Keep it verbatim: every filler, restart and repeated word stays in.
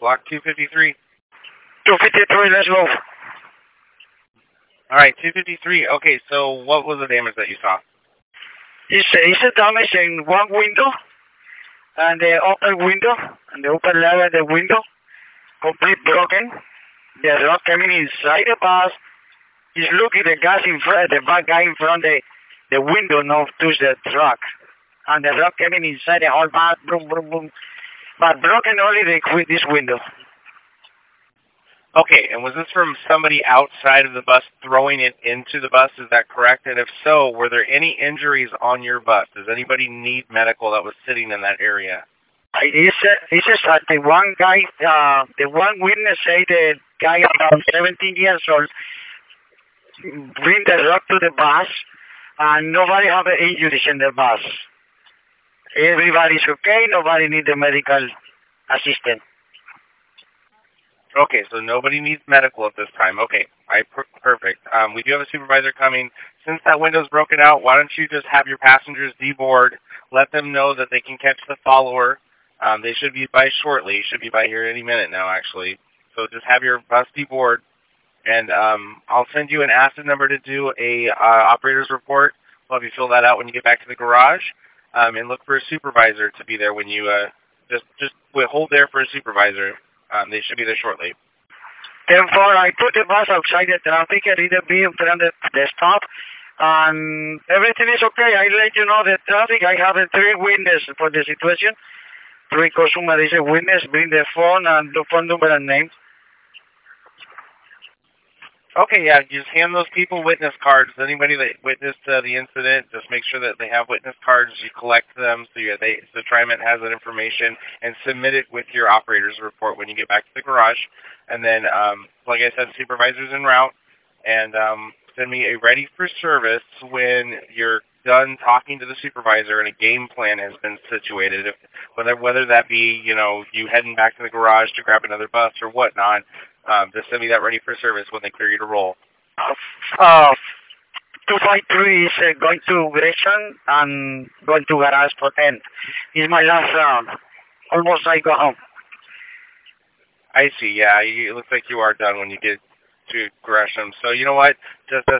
Block two fifty-three. two fifty-three, let's go. All right, two fifty-three. Okay, so what was the damage that you saw? It's a, it's a damage in one window, and the upper window, and the upper level of the window, complete broken. The rock coming inside the bus. He's looking the gas in front, the bad guy in front of the, the window, now touch the truck. And the rock coming inside the whole bus, boom, boom, boom. But broken only the, this window. Okay, and was this from somebody outside of the bus throwing it into the bus? Is that correct? And if so, were there any injuries on your bus? Does anybody need medical that was sitting in that area? It's, uh, it's just that the one guy, uh, the one witness say the guy about seventeen years old bring the rock to the bus, and nobody have injuries in the bus. Everybody's okay, nobody need the medical assistance. Okay, so nobody needs medical at this time. Okay, all right, per perfect. Um, we do have a supervisor coming. Since that window's broken out, why don't you just have your passengers deboard, let them know that they can catch the follower. Um, they should be by shortly. Should be by here any minute now, actually. So just have your bus deboard, and um, I'll send you an ASID number to do a uh, operator's report. We'll have you fill that out when you get back to the garage, um, and look for a supervisor to be there when you uh, just just wait, hold there for a supervisor. Um, they should be there shortly. ten four, I put the bus outside the traffic, a little bit in front of the stop, and everything is okay. I let you know the traffic. I have three witnesses for the situation. Three customer is a witness, bring the phone and the phone number and name. Okay, yeah, just hand those people witness cards. Anybody that witnessed uh, the incident, just make sure that they have witness cards. You collect them so you, they, so TriMet has that information, and submit it with your operator's report when you get back to the garage. And then, um, like I said, supervisor's en route, and um, send me a ready for service when you're done talking to the supervisor and a game plan has been situated. If, whether whether that be, you know, you heading back to the garage to grab another bus or whatnot. Um, just send me that ready for service when they clear you to roll. Uh, two five three is uh, going to Gresham and going to garage for ten. It's my last round. Almost I go home. I see, yeah. You, it looks like you are done when you get to Gresham. So you know what? Just uh,